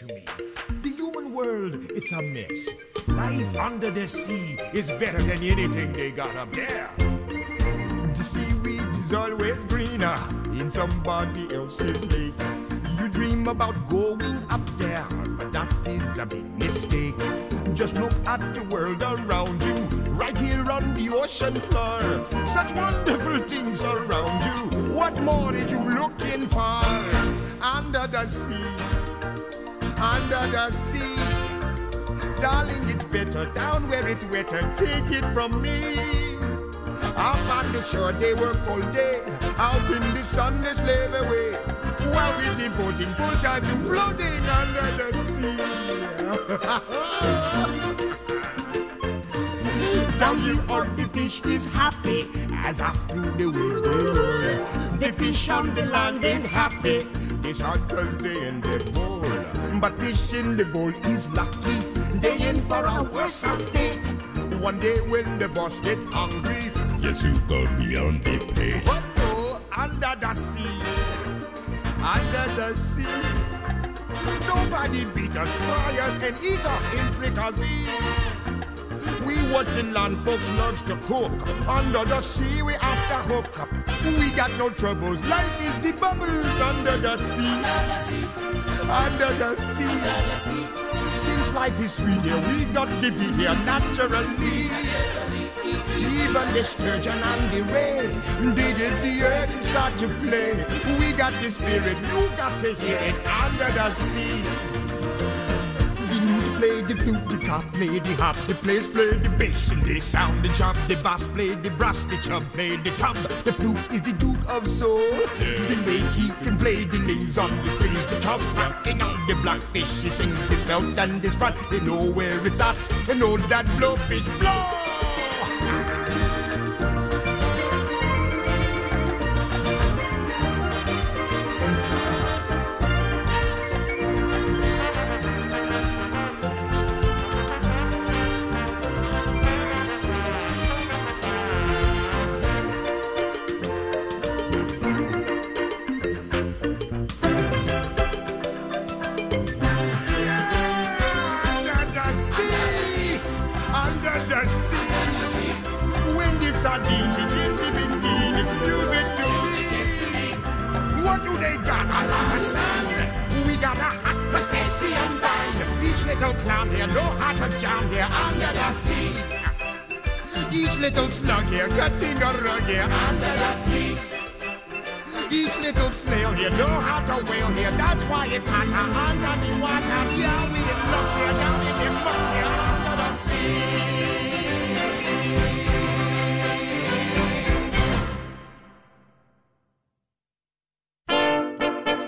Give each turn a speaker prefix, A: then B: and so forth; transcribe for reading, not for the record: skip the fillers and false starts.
A: to me. The human world, it's a mess. Life under the sea is better than anything they got up there. The seaweed is always greener in somebody else's lake. You dream about going up there, but that is a big mistake. Just look at the world around you, right here on the ocean floor. Such wonderful things around you. What more are you looking for? Under the sea, under the sea. Darling, it's better down where it's wetter. Take it from me. Up on the shore they work all day, out in the sun they slave away, while we're devoting full time to floating under the sea. Down here on the fish is happy, as after the waves they roll. The fish on the land ain't happy, they shot 'cause they in the bowl. But fish in the bowl is lucky, they in for a worse fate. One day when the boss get hungry, yes, you go beyond the pay. Oh, under the sea, under the sea. Nobody beat us, fry us, and eat us in fricassee. We what the land folks loves to cook. Under the sea, we after hook. We got no troubles. Life is the bubbles under the sea. Under the sea. Since life is sweet here, we got to be here naturally. Even the sturgeon and the ray, they get the earth and start to play. We got the spirit, you got to hear it under the sea. The newt play the flute, the cop play the hop, the players play the bass and they sound the chop. The bass play the brass, the chub play the tub. The flute is the Duke of Soul. The way he can play the lings on the strings, the chub rocking on the blackfish. He sings his belt and his front. They know where it's at. They know that blowfish blow. Little clown here, no heart to jam here under the sea. Each little slug here, cutting a rug here under the sea. Each little snail here, know how to whale here. That's why it's hotter under the water.